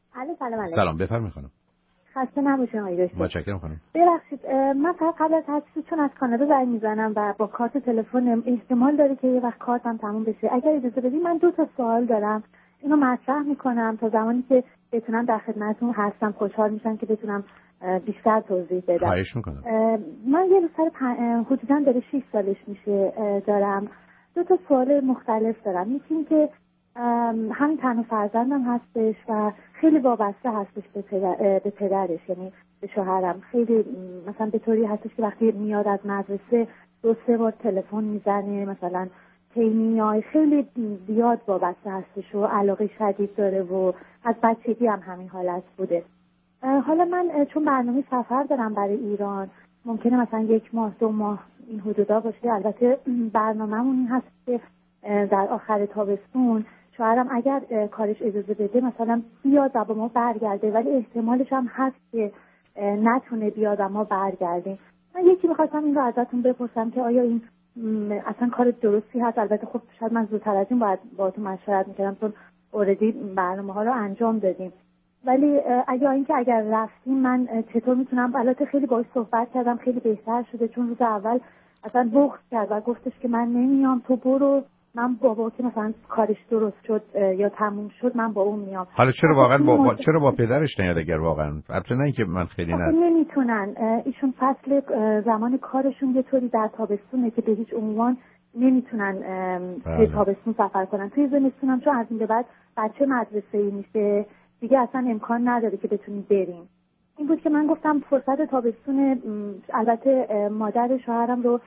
سلام علیکم. سلام، بفرمایید خانم. خسته نباشید آقای دکتر. متشکرم خانم. ببخشید من فقط قبل از هر چیزی چون از کانادا زنگ میزنم و با کارت تلفن احتمال داره که یه وقت کارتم تموم بشه. اگر اجازه بدید من 2 سوال دارم. اینو مطرح میکنم تا زمانی که بتونم در خدمتتون هستم. خوشحال میشم که بتونم بیشتر توضیح بدم. خواهش میکنم. من یه روسر حدوداً داره 6 سالش میشه دارم. 2 سوال مختلف دارم. یکی این که همین تنها فرزندم هستش و خیلی وابسته هستش به پدرش، یعنی به شوهرم. خیلی مثلا به طوری هستش که وقتی میاد از مدرسه 2-3 بار تلفن میزنه، مثلا کی میای، خیلی زیاد وابسته هستش و علاقه شدید داره و از بچگی هم همین حالت بوده. حالا من چون برنامه سفر دارم برای ایران، ممکنه مثلا 1 ماه 2 ماه این حدودا باشه. البته برنامه‌مون این هست که در آخر تابستون شوهرم اگر کارش اجازه بده مثلا بیاد و با ما برگرده، ولی احتمالش هم هست که نتونه بیاد و ما برگردیم. من یکی می‌خواستم این رو ازتون بپرسم که آیا این اصلا کار درستی هست؟ البته خب شاید من زودتر از این باید باهاتون مشورت می‌کردم چون اوردی برنامه‌ها رو انجام دادیم. ولی اگر رفتیم من چطور میتونم؟ البته خیلی باهاش صحبت کردم، خیلی بهتر شده، چون روز اول اصلا بغض کرد و گفتش که من نمیام، تو برو، من بابا که مثلا کارش درست شد یا تموم شد من با اون میام. حالا چرا واقعا چرا با پدرش نیاد؟ اگر واقعا البته نه که من خیلی نمیتونن، ایشون فصل زمان کارشون یه طوری در تابستونه که به هیچ عنوان نمیتونن توی تابستون سفر کنن. توی زمستون هم چون از این به بعد بچه مدرسه‌ای میشه دیگه اصلا امکان نداره که بتونیم بریم. این بود که من گفتم فرصت تابستون. البته مادر شوهرم رو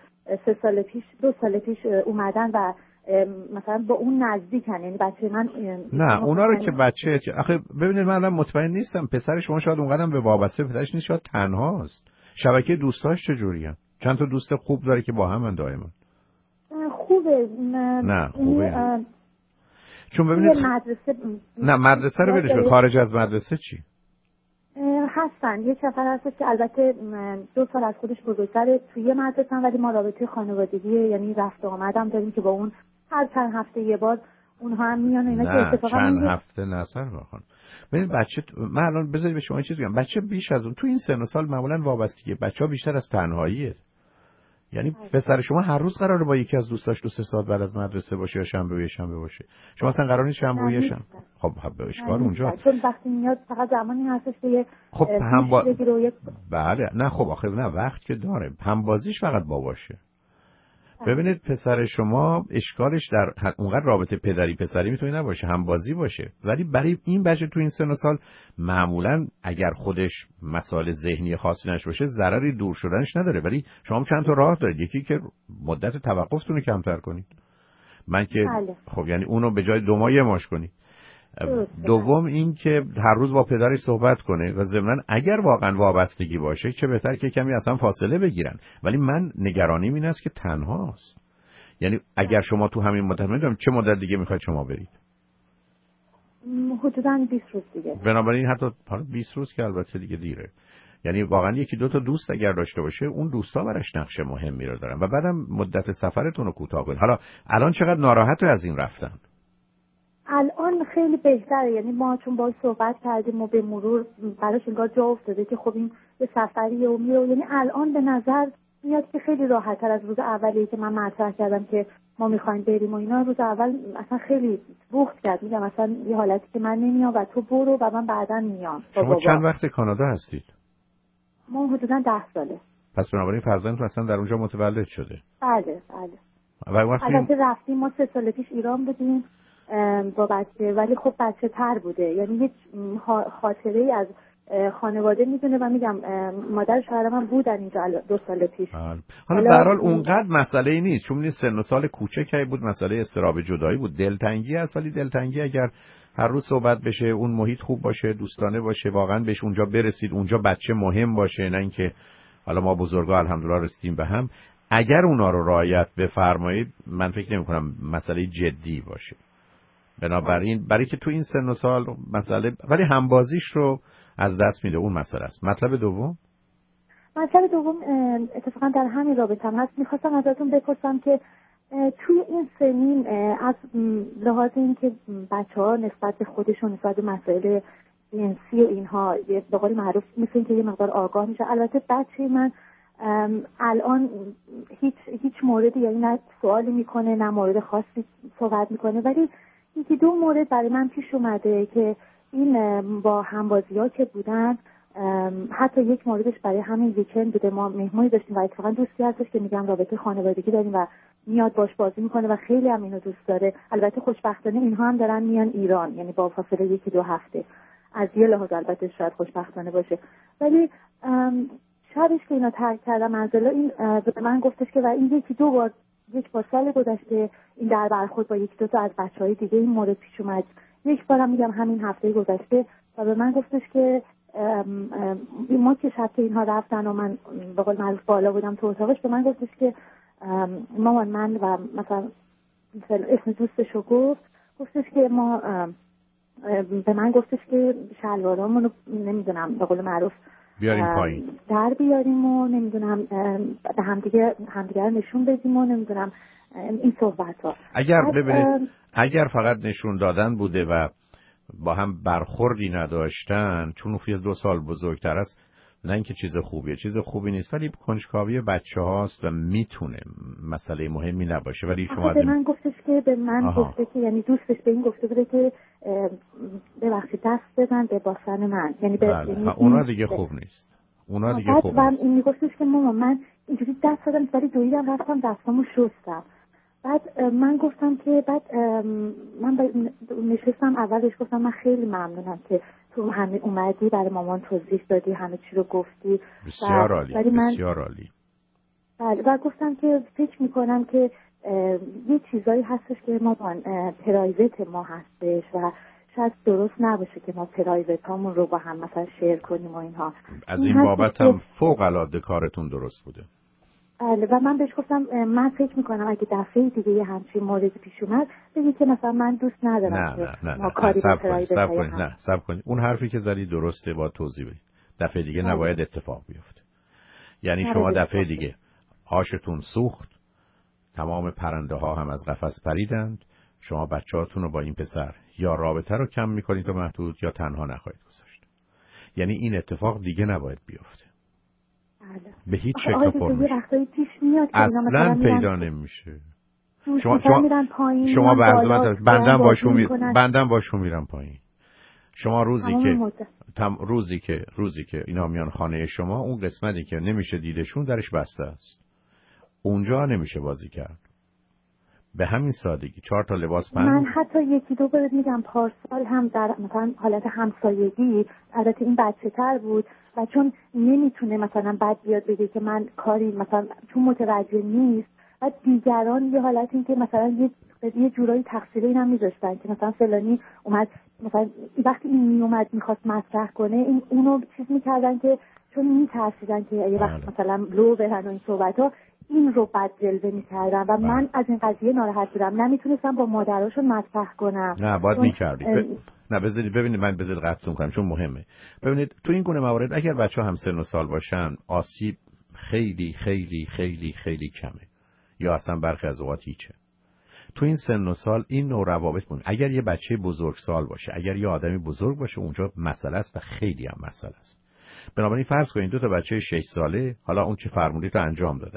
2 سال پیش اومدن و مثلا با اون نزدیکن، یعنی بچه من نه اونا رو که بچه آخه ببینید من الان مطمئن نیستم پسر شما شاید اونقدرم به وابسته پدرش نیست، شاید تنهاست. شبکه دوستاش چجوریه؟ چند تا دوست خوب داره که با هم دائما؟ خوبه. نه خوبه. چون ببینید مدرسه رو بدید، خارج از مدرسه چی؟ هستن. یک نفر هست که البته 2 سال از خودش بزرگتره، توی مدرسه، ولی ما رابطه خانوادگی یعنی رفت و آمدم داریم که با اون هر چند هفته یه بار اونها هم میان. اینا که اتفاقا چند هفته نصر بخوام. ببین بچه من الان بذارید به شما چیزی بگم. بچه بیش از اون تو این سن و سال معمولا وابستگی بچه‌ها بیشتر از تنهاییه. یعنی پسر شما هر روز قراره با یکی از دوستاش 2-3 ساعت بعد از مدرسه باشه یا شنبه باشه. شما اصلا قرار نیست شنبه خب اشکال اونجاست. چون وقتی میاد فقط زمانی هستش که خب بله نه خب آخه نه وقت که داره همبازیش فقط باشه. ببینید پسر شما اشکالش در اونقدر رابطه پدری پسری میتونه نباشه، همبازی باشه. ولی برای این بچه تو این سن و سال معمولا اگر خودش مسائل ذهنی خاصی نشه باشه ضرری دور شدنش نداره. ولی شما چند تا راه دارید. یکی که مدت توقفتون رو کمتر کنید. من که خب یعنی اونو به جای 2 ماه 1 ماه کنید. دوم این که هر روز با پدرش صحبت کنه و ضمناً اگر واقعا وابستگی باشه چه بهتر که کمی اصلا فاصله بگیرن. ولی من نگرانیم این است که تنهاست. یعنی اگر شما تو همین مدت میدونم چه مدت دیگه میخواید شما برید؟ حدوداً 20 روز دیگه. بنابراین حتی 20 روز که البته دیگه دیره. یعنی واقعا 1-2 تا دوست اگر داشته باشه اون دوستا براش نقش مهمی رو دارن و بعدم مدت سفرتون رو کوتاه کنید. حالا الان چقدر ناراحته از این رفتن؟ الان خیلی بهتره. یعنی ما چون باهاش صحبت کردیم و به مرور براش انگار جا افتاده که خب این به سفریه و میره، یعنی الان به نظر میاد که خیلی راحت‌تر از روز اولی که من مطرح کردم که ما می‌خوایم بریم و اینا. روز اول اصلا خیلی بوخت کرد، میگم مثلا یه حالتی که من نمیام و تو برو و من بعداً میام. شما چند وقت کانادا هستید؟ ما حدوداً 10 ساله. پس بنابراین فرزندتون اصلا در اونجا متولد شده؟ بله. البته رفتیم ما 3 سال پیش ایران بودیم با بچه، ولی خب بچه تر بوده. یعنی هیچ خاطره‌ای از خانواده میدونه و میگم مادر شوهرم هم بودن اینجا 2 سال پیش. حالا به هر حال اونقدر مسئله نیست، چون سن و سال کوچکی بود، مسئله استراب جدایی بود، دلتنگی است. ولی دلتنگی اگر هر روز صحبت بشه، اون محیط خوب باشه، دوستانه باشه، واقعا بهش اونجا برسید، اونجا بچه مهم باشه، نه اینکه حالا ما بزرگا الحمدلله رسیدیم به هم. اگر اونا رو رعایت بفرمایید من فکر نمی‌کنم مسئله جدی باشه. بنابراین برای که تو این سن و سال مسئله، ولی همبازیش رو از دست میده، اون مسئله است. مطلب دوم اتفاقا در همین رابطه هم هست. میخواستم ازتون بپرسم که توی این سنین از لحاظ این که بچه‌ها نسبت به خودشون، نسبت به مسائل جنسی و اینها به قول معروف مثل اینکه یه مقدار آگاه میشه. البته بچه من الان هیچ موردی، یعنی نه سوالی میکنه نه مورد خاصی صحبت میکنه، ولی یکی دو مورد برای من پیش اومده که این با همبازی‌ها که بودن، حتی یک موردش برای همین ویکند بوده. ما مهمونی داشتیم و اتفاقا دوستی هستش که میگم رابطه خانوادگی داریم و میاد باش بازی میکنه و خیلی هم اینو دوست داره. البته خوشبختانه اینها هم دارن میان ایران، یعنی با فاصله 1-2 هفته. از یه لحاظ البته شاید خوشبختانه باشه، ولی شبش که اینا ترک کردم منزل، این به من گفتش که و این یک بار سال گذشته این در برخورد با 1-2 تا از بچهای دیگه این مورد پیش اومد. یک بارم میگم همین هفته گذشته و به من گفتش که ما که شب که اینها رفتن و من به قول معروف بالا بودم تو اتاقش، به من گفتش که مامان من و مثلا اسم دوستشو گفتش که ما به من گفتش که شلوارامونو نمیدونم به قول معروف بیاریم پایین، در بیاریم و نمیدونم به همدیگه رو نشون بدیم و نمیدونم این صحبت ها. اگر فقط نشون دادن بوده و با هم برخوردی نداشتن، چون اون 2 سال بزرگتر است، نه اینکه چیز خوبیه، چیز خوبی نیست، ولی کنجکاوی بچه هاست و میتونه مسئله مهمی نباشه. ولی شما از من گفتش که به من گفته که یعنی دوستش به این گفته بوده که ببخشید دست بدن به باسن من، یعنی اونا دیگه خوب نیست، اونا دیگه خوب نیست. این میگفتش که ماما من اینجوری دست دادم ولی دویدم رفتم دستامو شستم. بعد من گفتم که من نشستم اولش گفتم من خیلی ممنونم که تو همه اومدی برای مامان توضیح دادی، همه چی رو گفتی. بسیار عالی، بسیار عالی. و گفتم که فکر میکنم که یه چیزایی هستش که مامان پرایوت ما هستش و شاید درست نباشه که ما پرایوت هامون رو با هم مثلا شیر کنیم و اینها. از این بابت هم فوق العاده کارتون درست بوده. و من بهش گفتم من فکر میکنم اگه دفعه دیگه یه همچین موردی پیش اومد بگی که مثلا من دوست ندارم ما کاری با پرایوت هایم. نه صبر کنید، اون حرفی که زدی درسته، با توضیح بدید. دفعه دیگه نباید اتفاق بیفته. یعنی شما دفعه دیگه آشتون سوخت، تمام پرنده ها هم از قفس پریدند، شما بچه‌هاتون رو با این پسر یا رابطه رو کم میکنید و محدود یا تنها نخواهید گذاشت. یعنی این اتفاق دیگه نباید بیفته. به هیچ شکل و فرمش اصلا پیدا نمیشه. شما به عظمت بندم باشون میرم پایین. شما روزی که اینا میان خانه شما، اون قسمتی که نمیشه دیدشون درش بسته است، اونجا نمیشه بازی کرد. به همین سادگی 4 تا لباس من حتی 1-2 بار میگم پارسال هم در مثلا حالت همسایگی، البته این بچه تر بود و چون نمیتونه مثلا بعد بیاد بگه که من کاری مثلا چون متوجه نیست و دیگران یه حالت این که مثلا یه جورایی تقصیر اینم میذاشتن که مثلا فلانی اومد مثلا وقتی این میومد میخواست مطرح کنه این اونو چیز میکردن که چون میترسیدن که یه وقت مثلا لو برن و این صحبت‌ها این رو بد جلوه میکردن و من از این قضیه ناراحت بودم، نمیتونستم با مادراشون مطرح کنم. نه باید میکردی. نه ببینید من بذارید قطعتون کنم چون مهمه. ببینید تو این گونه موارد اگر بچه‌ها هم سن و سال باشن آسیب خیلی خیلی خیلی خیلی کمه یا اصلا برخی از اوقات هیچه. تو این سن و سال این نوع روابط مون، اگر یه بچه بزرگسال باشه، اگر یه آدمی بزرگ باشه، اونجا مسئله است و خیلی هم مسئله است. بنابراین فرض کنید 2 تا بچه 6 ساله حالا اون چه فرمودید رو انجام داده،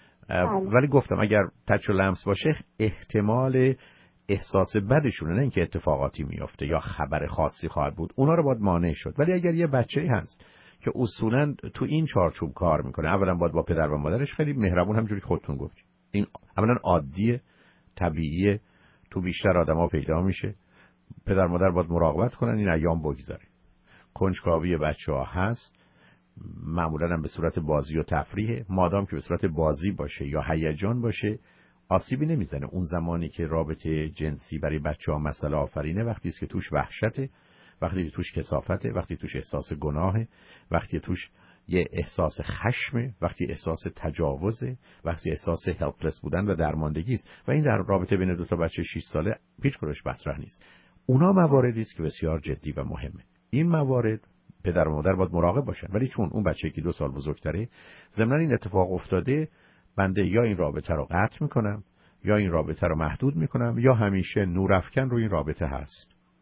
ولی گفتم اگر تچ و لمس باشه احتمال احساس بدشونه، نه اینکه اتفاقاتی میفته یا خبر خاصی خواهد بود، اونا رو باید مانع شد. ولی اگر یه بچه‌ای هست که اصولاً تو این چارچوب کار میکنه، اولا باید با پدر و مادرش خیلی مهربون، همونجوری که خودتون گفتید، این اولا عادیه، طبیعیه، تو بیشتر آدما پیدا میشه. پدر مادر باید مراقبت کنن این ایام بگذره. کنجکاوی بچه‌ها هست، معمولاً هم به صورت بازی و تفریح، مادام که به صورت بازی باشه یا هیجان باشه آسیبی نمیزنه. اون زمانی که رابطه جنسی برای بچه‌ها مسئله آفرینه وقتی است که توش وحشته، وقتی توش کثافته، وقتی توش احساس گناهه، وقتی توش یه احساس خشمه، وقتی احساس تجاوزه، وقتی احساس هلپلس بودن و درماندگی است. و این در رابطه بین 2 تا بچه 6 ساله هیچ کدومش مطرح نیست. اونا مواردی است که بسیار جدی و مهمه. این موارد پدر و مادر باید مراقب باشن، ولی چون اون بچه که 2 سال بزرگتره، ضمن این اتفاق افتاده، بنده یا این رابطه رو قطع میکنم یا این رابطه رو محدود میکنم یا همیشه نورافکن رو این رابطه هست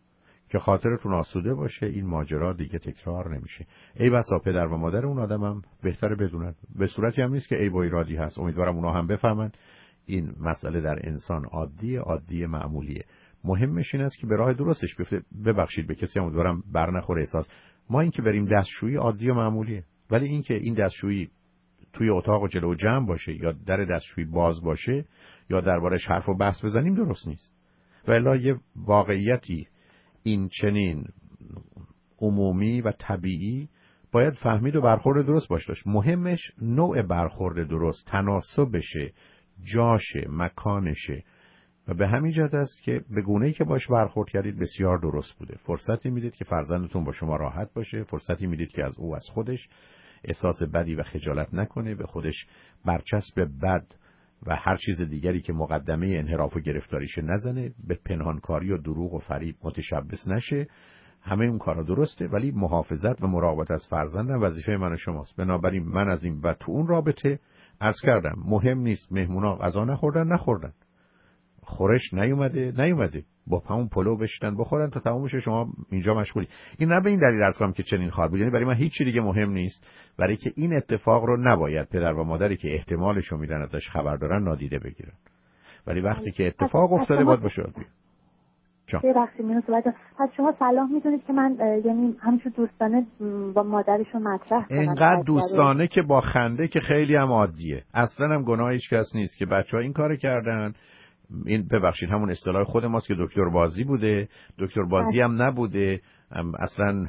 که خاطرتون آسوده باشه، این ماجرا دیگه تکرار نمیشه. ای بسا پدر و مادر اون آدمم بهتره بدونن، به صورتی هم نیست که عیب و ایرادی هست. امیدوارم اونا هم بفهمن این مسئله در انسان عادی معمولیه. مهمش این است که به راه درستش بیفته. ببخشید به کسی هم امیدوارم بر نخوره احساس ما این که بریم دستشویی عادی و معمولیه، ولی این که این دستشویی توی اتاق و جلو جمع باشه یا در دستشویی باز باشه یا دربارش حرف و بحث بزنیم درست نیست. ولی یه واقعیتی این چنین عمومی و طبیعی باید فهمید و برخورد درست باشه داشت. مهمش نوع برخورد درست، تناسبشه، جاشه، مکانشه و به همین جهت است که به گونه‌ای که باش برخورد کردید بسیار درست بوده. فرصتی میدید که فرزندتون با شما راحت باشه، فرصتی میدید که از خودش احساس بدی و خجالت نکنه، به خودش برچسب بد و هر چیز دیگری که مقدمه انحراف و گرفتاریش نزنه، به پنهانکاری و دروغ و فریب متشبث نشه. همه اون کارا درسته، ولی محافظت و مراقبت از فرزندم وظیفه من و شماست. بنابراین من از این و تو اون رابطه عرض کردم مهم نیست مهمونا غذا نخوردن، خورش نیومده با همون پلو بشتن بخورن تا تمام شه، شما اینجا مشغولی. این نه به این دلیل عرض کنم که چنین خواهد بود، یعنی برای من هیچ چیز دیگه مهم نیست، برای که این اتفاق رو نباید پدر و مادری که احتمالش رو میدن ازش خبر دارن نادیده بگیرن. ولی وقتی که اتفاق افتاده باید باشه. ببخشید منو صحبت. پس شما صلاح میدونید که من یعنی همچون دوستانه با مادرشون مطرح کنم؟ اینقدر دوستانه که با خنده که خیلی هم عادیه. اصلا هم گناه هیچ کس نیست که بچه‌ها این کارو کردن. این ببخشید همون اصطلاح خود ماست که دکتر بازی بوده، دکتر بازی هم نبوده، اصلا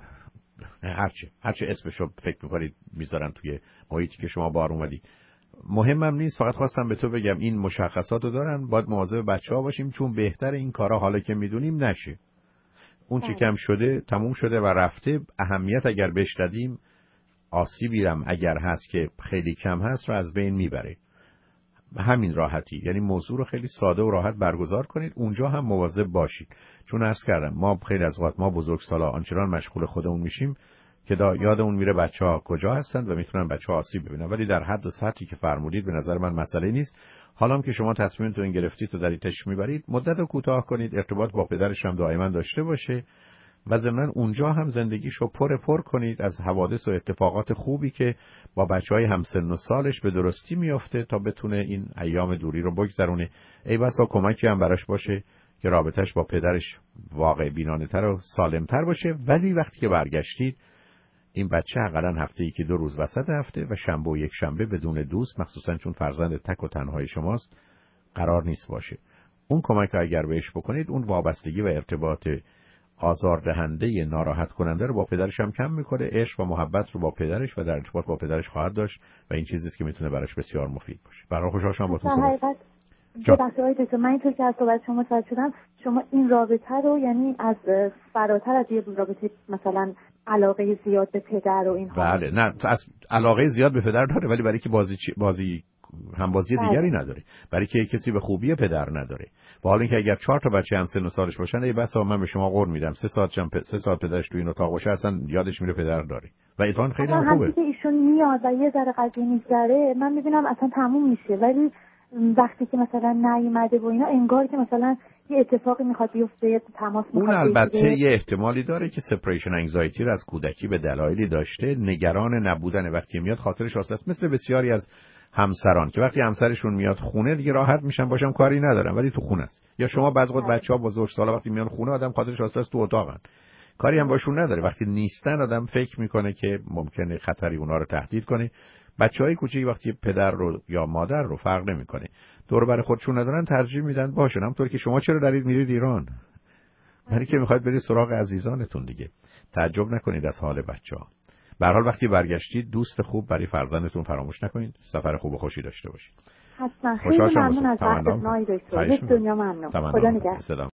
هرچه اسمشو فکر می‌کنید میذارن توی محیطی که شما بار اومدید. مهمم نیست، فقط خواستم به تو بگم این مشخصاتو دارن، باید مواظب بچه‌ها باشیم، چون بهتر این کارا حالا که میدونیم نشه. اون چی کم شده تموم شده و رفته. اهمیت اگر بهش دادیم، آسیبی هم اگر هست که خیلی کم هست رو از بین میبره. همین راحتی، یعنی موضوع رو خیلی ساده و راحت برگزار کنید، اونجا هم مواظب باشید. چون عرض کردم ما خیلی از وقت ما بزرگسالا آنچنان مشغول خودمون میشیم که یادمون میره بچه‌ها کجا هستند و میتونن بچه‌ها آسیب ببینن. ولی در حد و سطحی که فرمودید به نظر من مسئله نیست. حالا هم که شما تصمیمتون گرفتید و دریتش میبرید، مدت رو کوتاه کنید، ارتباط با پدرش هم دائما داشته باشه و ضمن اونجا هم زندگیشو پر کنید از حوادث و اتفاقات خوبی که با بچهای همسن و سالش به درستی میافته تا بتونه این ایام دوری رو بگذرونه. ای بسا کمکی هم براش باشه که رابطش با پدرش واقع بینانه‌تر و سالمتر باشه. ولی وقتی که برگشتید این بچه حداقل هفته‌ای که 2 روز وسط هفته و شنبه و یک شنبه بدون دوست، مخصوصا چون فرزند تک و تنهای شماست، قرار نیست باشه. اون کمک رو اگر بهش بکنید، اون وابستگی و ارتباط آزاردهنده ناراحت کننده رو با پدرش هم کم میکنه، عشق و محبت رو با پدرش و در ارتباط با پدرش خواهد داشت و این چیزیست که میتونه براش بسیار مفید باشه. برای خوشحال شدم باهاتون صحبت کردم. من اینطور که از صحبت شما سعی شدم، شما این رابطه رو یعنی از فراتر از یه رابطه مثلا علاقه زیاد به پدر و اینها. بله، نه از علاقه زیاد به پدر داره، ولی برای که بازی همبازی دیگری نداره، برای که کسی به خوبی پدر نداره. و حالا اینکه اگر 4 تا بچه هم سن و سالش باشن، ای بسا من به شما قول میدم 3 ساعت پدرش تو این اتاق باشه اصلا یادش میره پدر داره و ایتون خیلی هم خوبه. وقتی که ایشون میاد و یه ذره قضیه میگذره من میبینم اصلا تموم میشه، ولی وقتی که مثلا نیومده و اینا انگار که مثلا یه اتفاقی میخواد بیفته، تماس میخواد. اون البته یه احتمالی داره که سپریشن انگزایتی رو از کودکی به دلایلی داشته، نگران نبودن وقتی میاد خاطرش آسوده است. مثل بسیاری از همسران که وقتی همسرشون میاد خونه دیگه راحت میشن، باشم کاری ندارم، ولی تو خونه است. یا شما بعضی وقت بچه‌ها بزرگسالا وقتی میان خونه آدم خاطرش آسوده است تو اتاقن، کاری هم باشون نداره. وقتی نیستن آدم فکر میکنه که ممکنه خطری اونا رو تهدید کنه. بچهای کوچیک وقتی پدر رو یا مادر رو فرق نمیکنه دور بر خودشون ندارن، ترجیح میدن باشن. همونطور که شما چرا دارید میرید ایران، یعنی که میخواید برید سراغ عزیزانتون دیگه. تعجب نکنید از حال بچه‌ها. به هر حال وقتی برگشتید دوست خوب برای فرزندتون فراموش نکنید. سفر خوب و خوشی داشته باشید. حتما. خیلی ممنون از وقتتون آقای دکتر. دنیا ممنون. خدا نگهدار.